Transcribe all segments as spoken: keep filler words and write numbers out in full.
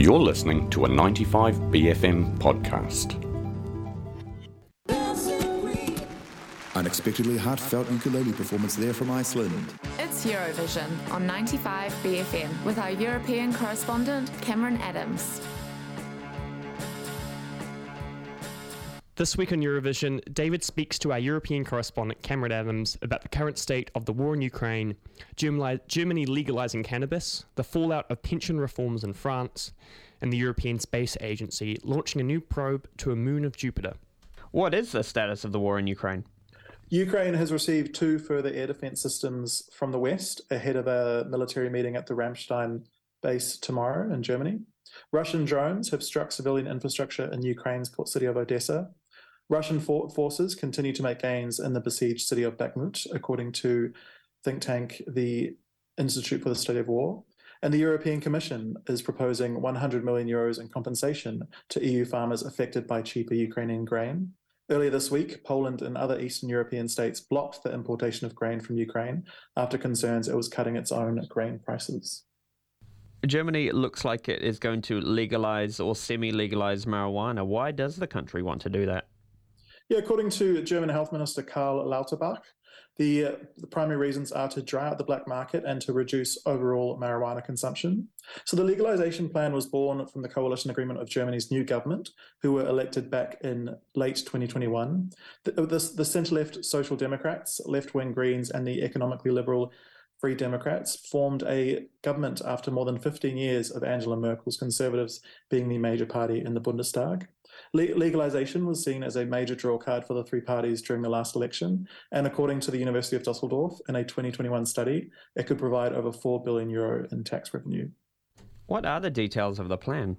You're listening to a ninety-five B F M podcast. Unexpectedly heartfelt ukulele performance there from Iceland. It's Eurovision on ninety-five B F M with our European correspondent, Cameron Adams. This week on Eurovision, David speaks to our European correspondent Cameron Adams about the current state of the war in Ukraine, Germany legalising cannabis, the fallout of pension reforms in France, and the European Space Agency launching a new probe to a moon of Jupiter. What is the status of the war in Ukraine? Ukraine has received two further air defence systems from the West ahead of a military meeting at the Ramstein base tomorrow in Germany. Russian drones have struck civilian infrastructure in Ukraine's port city of Odessa. Russian for- forces continue to make gains in the besieged city of Bakhmut, according to think tank the Institute for the Study of War. And the European Commission is proposing one hundred million euros in compensation to E U farmers affected by cheaper Ukrainian grain. Earlier this week, Poland and other Eastern European states blocked the importation of grain from Ukraine after concerns it was cutting its own grain prices. Germany looks like it is going to legalise or semi-legalise marijuana. Why does the country want to do that? Yeah, according to German Health Minister Karl Lauterbach, the, uh, the primary reasons are to dry out the black market and to reduce overall marijuana consumption. So the legalisation plan was born from the coalition agreement of Germany's new government, who were elected back in late twenty twenty-one. The, the, the centre-left Social Democrats, left-wing Greens and the economically liberal Free Democrats formed a government after more than fifteen years of Angela Merkel's Conservatives being the major party in the Bundestag. Le- legalization was seen as a major draw card for the three parties during the last election, and according to the University of Dusseldorf, in a twenty twenty-one study, it could provide over four billion euro in tax revenue. What are the details of the plan?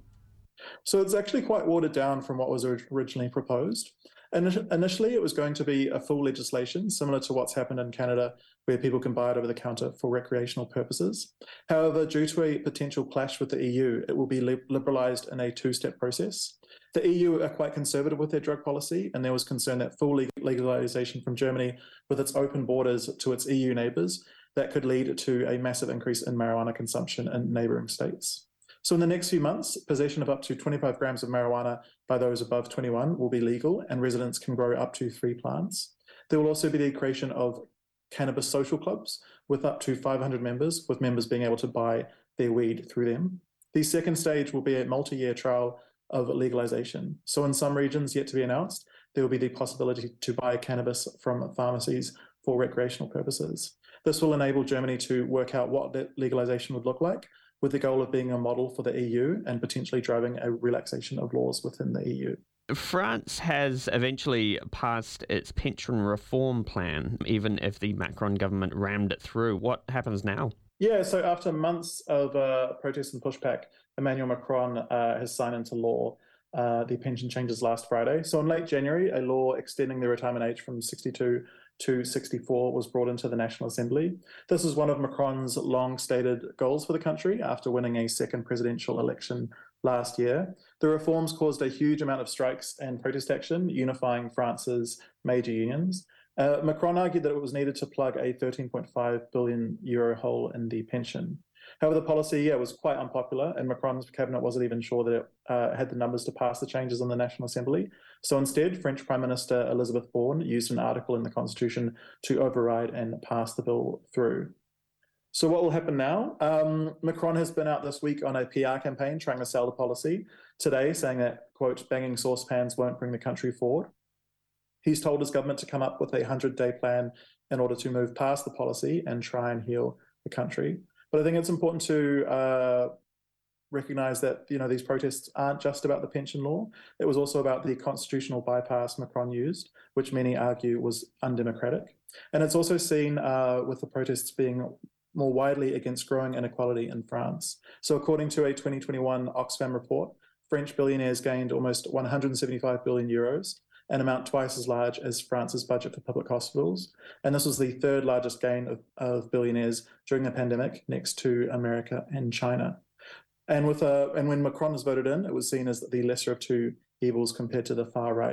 So it's actually quite watered down from what was originally proposed. Initially, it was going to be a full legislation, similar to what's happened in Canada, where people can buy it over the counter for recreational purposes. However, due to a potential clash with the E U, it will be liberalised in a two-step process. The E U are quite conservative with their drug policy, and there was concern that full legalisation from Germany, with its open borders to its E U neighbours, that could lead to a massive increase in marijuana consumption in neighbouring states. So in the next few months, possession of up to twenty-five grams of marijuana by those above twenty-one will be legal, and residents can grow up to three plants. There will also be the creation of cannabis social clubs with up to five hundred members, with members being able to buy their weed through them. The second stage will be a multi-year trial of legalization. So in some regions yet to be announced, there will be the possibility to buy cannabis from pharmacies for recreational purposes. This will enable Germany to work out what legalization would look like, with the goal of being a model for the E U and potentially driving a relaxation of laws within the E U. France has eventually passed its pension reform plan, even if the Macron government rammed it through. What happens now? Yeah, so after months of uh, protests and pushback, Emmanuel Macron uh, has signed into law uh, the pension changes last Friday. So in late January, a law extending the retirement age from sixty-two to sixty-four was brought into the National Assembly. This is one of Macron's long-stated goals for the country after winning a second presidential election last year. The reforms caused a huge amount of strikes and protest action, unifying France's major unions. Uh, Macron argued that it was needed to plug a thirteen point five billion euro hole in the pension. However, the policy yeah, was quite unpopular, and Macron's cabinet wasn't even sure that it uh, had the numbers to pass the changes in the National Assembly. So instead, French Prime Minister Elizabeth Borne used an article in the Constitution to override and pass the bill through. So what will happen now? Um, Macron has been out this week on a P R campaign trying to sell the policy today, saying that, quote, banging saucepans won't bring the country forward. He's told his government to come up with a hundred-day plan in order to move past the policy and try and heal the country. But I think it's important to uh, recognise that you know these protests aren't just about the pension law. It was also about the constitutional bypass Macron used, which many argue was undemocratic. And it's also seen uh, with the protests being more widely against growing inequality in France. So according to a twenty twenty-one Oxfam report, French billionaires gained almost one hundred seventy-five billion euros, an amount twice as large as France's budget for public hospitals. And this was the third largest gain of, of billionaires during the pandemic, next to America and China. And with uh, and when Macron was voted in, it was seen as the lesser of two evils compared to the far right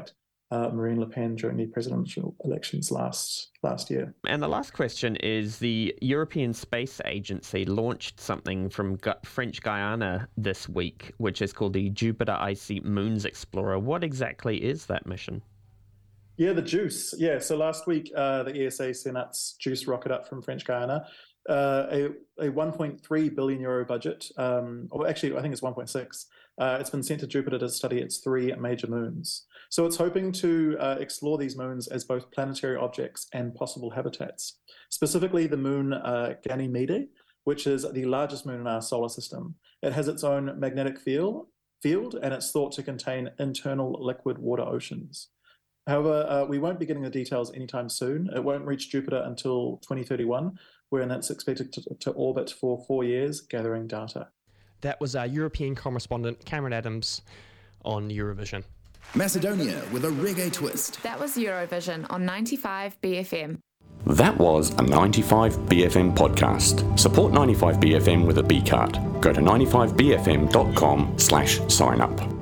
uh, Marine Le Pen during the presidential elections last last year. And the last question is, the European Space Agency launched something from Gu- French Guiana this week, which is called the Jupiter Icy Moons Explorer. What exactly is that mission? Yeah, the JUICE. Yeah, so last week uh, the E S A sent its JUICE rocket up from French Guiana. Uh, a, a one point three billion euro budget, um, or actually I think it's one point six. Uh, it's been sent to Jupiter to study its three major moons. So it's hoping to uh, explore these moons as both planetary objects and possible habitats. Specifically the moon uh, Ganymede, which is the largest moon in our solar system. It has its own magnetic field, field and it's thought to contain internal liquid water oceans. However, uh, we won't be getting the details anytime soon. It won't reach Jupiter until twenty thirty-one, when it's expected to, to orbit for four years, gathering data. That was our European correspondent, Cameron Adams, on Eurovision. Macedonia with a reggae twist. That was Eurovision on ninety-five B F M. That was a ninety-five B F M podcast. Support ninety-five B F M with a B card. Go to ninety-five B F M dot com slash sign up.